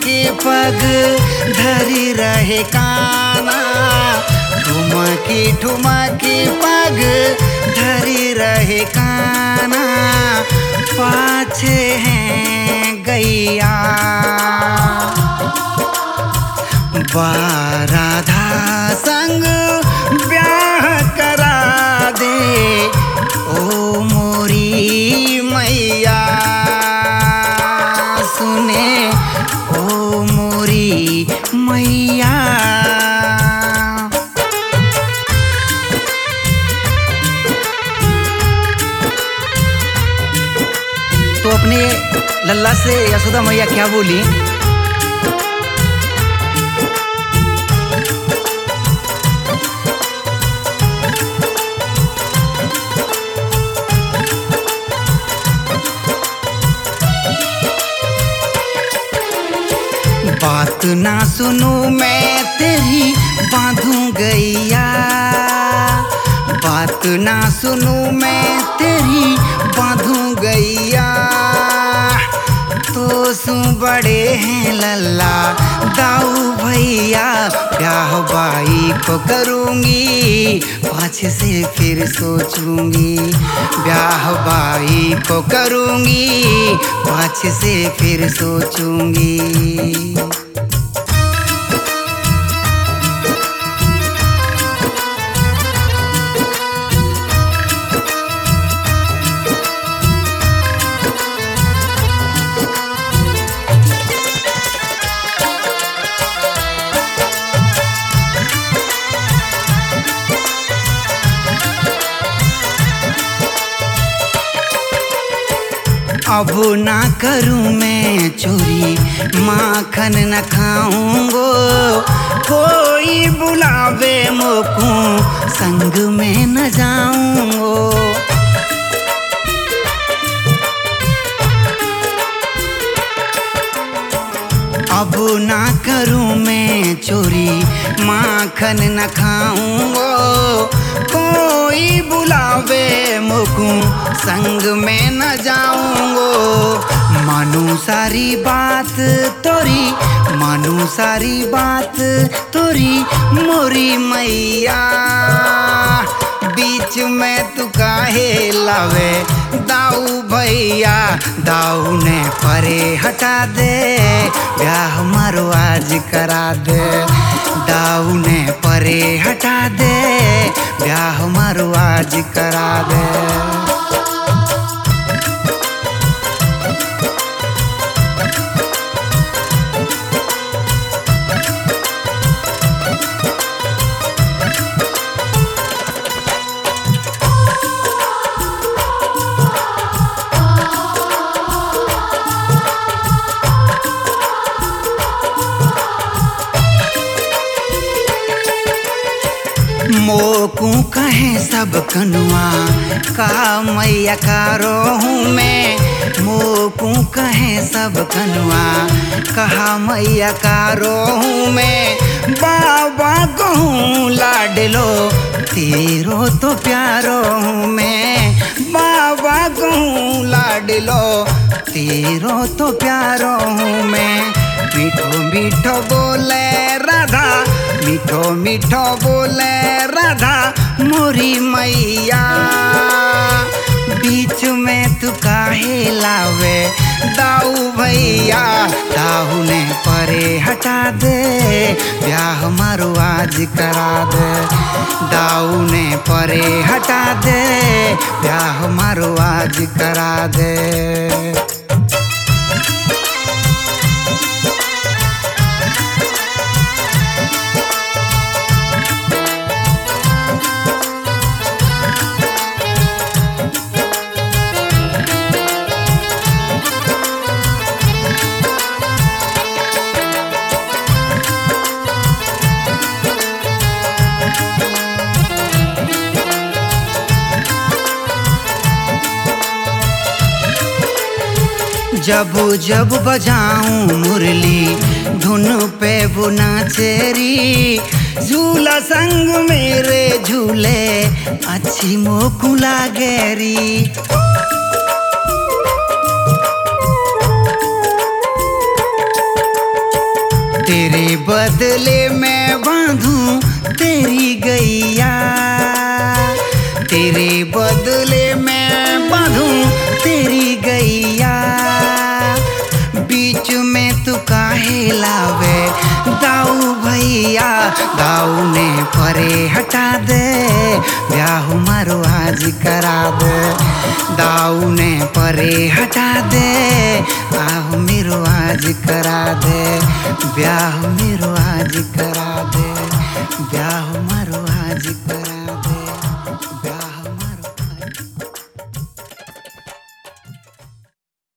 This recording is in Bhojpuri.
ठुमकी पग धरी रहे काना, ठुमकी पग धरी रहे काना, पाछे हैं गैया राधा संग ब्याह करा दे ओ मोरी मैया, सुने ओ मोरी मैया। तो अपने लल्ला से यशोदा मैया क्या बोली? बात ना सुनूं मैं तेरी बांधूं गैया, बात ना सुनूं मैं तेरी बांधूं गैया, तो सु बड़े हैं लल्ला दाऊ भैया, ब्याह बाई को करूँगी पाछे से फिर सोचूंगी, ब्याह बाई को करूँगी पाछे से फिर सोचूंगी। अब ना करूं मैं चोरी माखन न खाऊंगो, कोई बुलावे मोकू संग में न जाऊंगो। अब ना करूं मैं चोरी माखन न खाऊंगो, कोई बुलावे मुकू संग में न जाऊंगो। मानू सारी बात तोरी, मानू सारी बात तोरी मोरी मैया, बीच में तू काहे लावे दाऊ भैया, दाऊ ने परे हटा दे ब्याह मारो आज करा दे, दाऊ ने परे हटा दे ब्याह मारो आज करा दे। मोकू कहे सब कनुआ का मैया का रोहूँ मैं, मोकू कहे सब कनुआ कहा मैया का रोहूँ मैं, बाबा कहूँ लाडलो तेरो तो प्यारो हूँ मैं, बाबा कहूँ लाडलो तेरो तो प्यारो हूँ मैं। मीठो मीठो बोले राधा, मीठो मीठो बोले राधा मोरी मैया, बीच में तू काहे लावे दाऊ भैया, दाऊ ने परे हटा दे ब्याह मारो आज करा दे, दाऊ ने परे हटा दे ब्याह मारो आज करा दे। जब जब बजाऊं मुरली धुन पे वो नाचेरी, झूला संग मेरे झूले अच्छी मोकू लागेरी। तेरे बदले मैं बांधूं तेरी गैया, तेरे बदले मैं बांधूं तेरी गैया। बीच में तू काहे लावे दाऊ भैया, दाऊ ने परे हटा दे ब्याह मारो आज करा दे। दाऊ ने परे हटा दे ब्याह मेरो आज करा दे, ब्याह मेरो आज करा दे, ब्याह